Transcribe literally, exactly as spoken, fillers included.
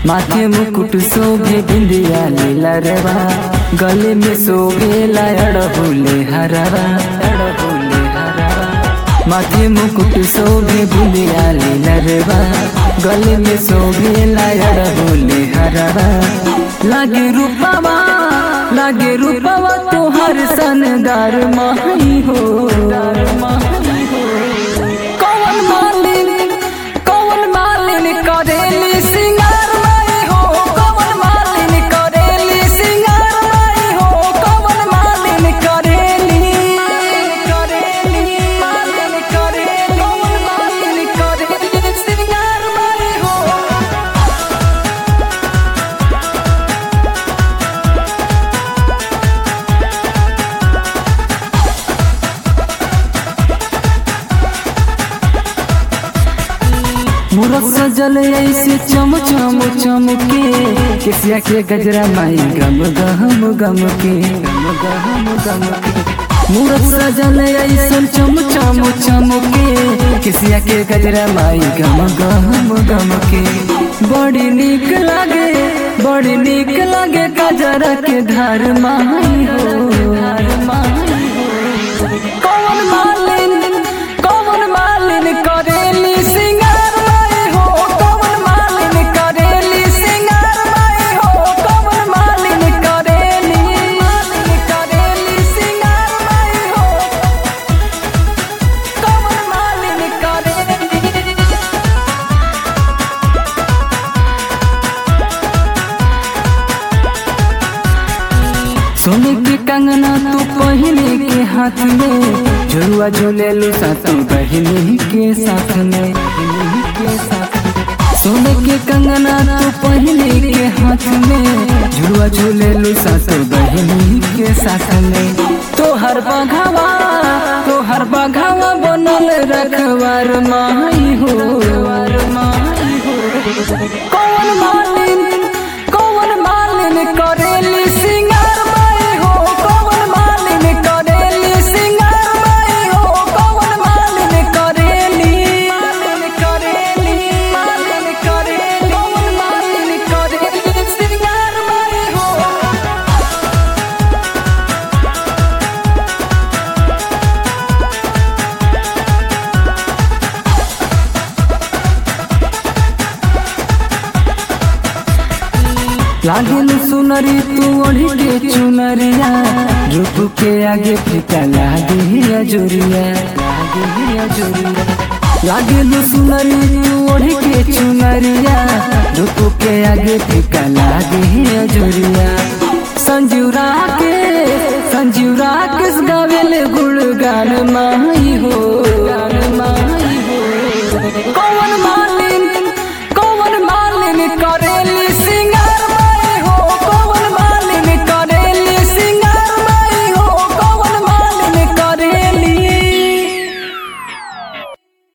माथे मुकुट शोभे बिंदिया लीला रेवा, गले में शोभे अड़हुले हरवा अड़हुले हरवा। माथे मुकुट शोभे बिंदिया लीला रेवा, गले में शोभे अड़हुले हरवा। लागे रूपवा लागे रूपवा तोहर सनदार माही हो, कौन मालिन कौन मालिन करेली सिंगार माई हो, कौन मालिन करेली सिंगार माई हो, कौन मालिन करेली करेली मालिन करेली कौन मालिन करेली सिंगार माई हो। मूरत सजल ऐसे चम चम चमके, केसिया के गजरा माई गम गम गम के गम गम गम के। मूरत सजल ऐसे चम चम चमके, केसिया के गजरा माई गम गम गम के। बड़ी नीक लागे बड़ी नीक लागे गजरा के धार माई हो, धार माई हो। कौन मालिन कौन मालिन करेली सिंगार माई हो, कौन मालिन करेली सिंगार माई हो, कौन मालिन करेली मालिन करेली सिंगार माई हो, कौन मालिन करेली। सोने के कंगना तू पहने के हाथ में, झुलुआ झूलेलू सातों बहिनी के साथ में बहिनी के साथ में। सोने के कंगना तू पहने के हाथ में, झुलुआ झूलेलू सातों बहिनी के साथ में। तो हर बघावा तो हर बघावा बनल रखवार माई हो, माई हो। कौन मालिन कौन मालिन करेली सिंगार माई हो, कौन मालिन करेली सिंगार माई हो, कौन मालिन करेली मालिन करेली मालिन करेली कौन मालिन करेली सिंगार माई हो। लागेल सुनरी तू ओढ़ी के चुनरिया, रूप के आगे फीका लागे अजुरिया लागे अजुरिया। लागेल सुनरी तू ओढ़ी के चुनरिया, रूप के आगे फीका लागे अजुरिया। संजीवरा के संजीवरा किस गावेल गुणगान माई हो।